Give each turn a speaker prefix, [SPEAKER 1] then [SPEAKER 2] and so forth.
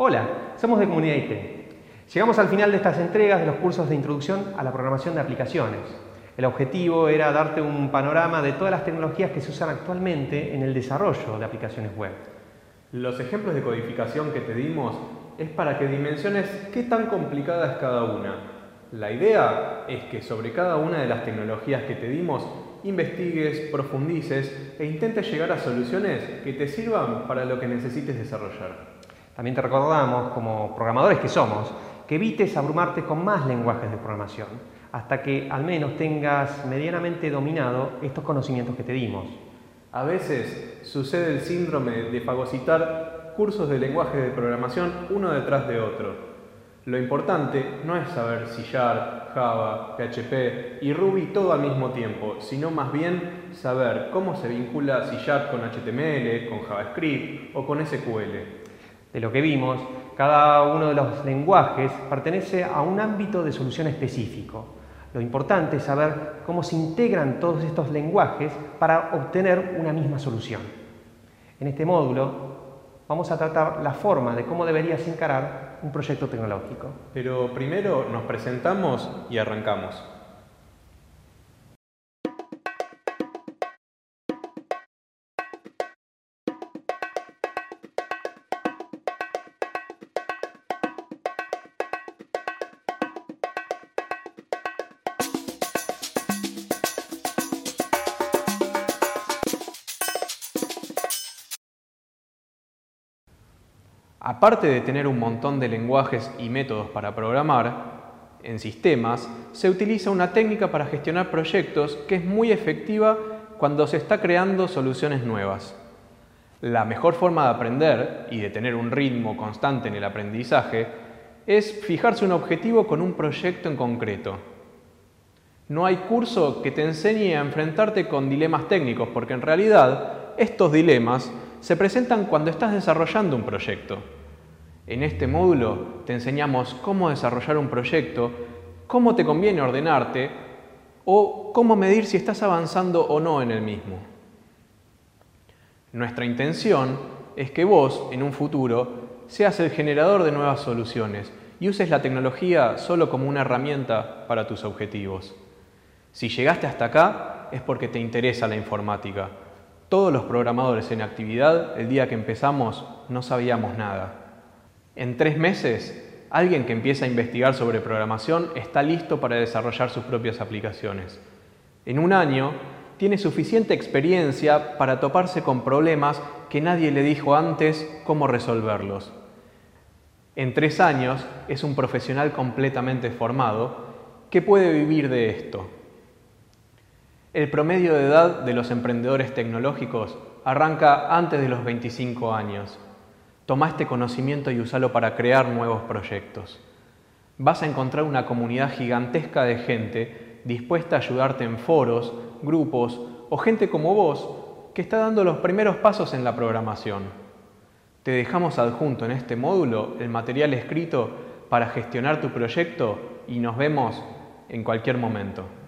[SPEAKER 1] Hola, somos de Comunidad IT. Llegamos al final de estas entregas de los cursos de introducción a la programación de aplicaciones. El objetivo era darte un panorama de todas las tecnologías que se usan actualmente en el desarrollo de aplicaciones web.
[SPEAKER 2] Los ejemplos de codificación que te dimos es para que dimensiones qué tan complicada es cada una. La idea es que sobre cada una de las tecnologías que te dimos investigues, profundices e intentes llegar a soluciones que te sirvan para lo que necesites desarrollar.
[SPEAKER 1] También te recordamos, como programadores que somos, que evites abrumarte con más lenguajes de programación, hasta que al menos tengas medianamente dominado estos conocimientos que te dimos.
[SPEAKER 2] A veces sucede el síndrome de fagocitar cursos de lenguaje de programación uno detrás de otro. Lo importante no es saber C#, Java, PHP y Ruby todo al mismo tiempo, sino más bien saber cómo se vincula C# con HTML, con JavaScript o con SQL.
[SPEAKER 1] De lo que vimos, cada uno de los lenguajes pertenece a un ámbito de solución específico. Lo importante es saber cómo se integran todos estos lenguajes para obtener una misma solución. En este módulo vamos a tratar la forma de cómo deberías encarar un proyecto tecnológico.
[SPEAKER 2] Pero primero nos presentamos y arrancamos. Aparte de tener un montón de lenguajes y métodos para programar, en sistemas se utiliza una técnica para gestionar proyectos que es muy efectiva cuando se está creando soluciones nuevas. La mejor forma de aprender y de tener un ritmo constante en el aprendizaje es fijarse un objetivo con un proyecto en concreto. No hay curso que te enseñe a enfrentarte con dilemas técnicos, porque en realidad estos dilemas se presentan cuando estás desarrollando un proyecto. En este módulo te enseñamos cómo desarrollar un proyecto, cómo te conviene ordenarte o cómo medir si estás avanzando o no en el mismo. Nuestra intención es que vos, en un futuro, seas el generador de nuevas soluciones y uses la tecnología solo como una herramienta para tus objetivos. Si llegaste hasta acá es porque te interesa la informática. Todos los programadores en actividad, el día que empezamos, no sabíamos nada. En 3 meses, alguien que empieza a investigar sobre programación está listo para desarrollar sus propias aplicaciones. En 1 año, tiene suficiente experiencia para toparse con problemas que nadie le dijo antes cómo resolverlos. En 3 años, es un profesional completamente formado que puede vivir de esto. El promedio de edad de los emprendedores tecnológicos arranca antes de los 25 años. Toma este conocimiento y úsalo para crear nuevos proyectos. Vas a encontrar una comunidad gigantesca de gente dispuesta a ayudarte en foros, grupos o gente como vos que está dando los primeros pasos en la programación. Te dejamos adjunto en este módulo el material escrito para gestionar tu proyecto y nos vemos en cualquier momento.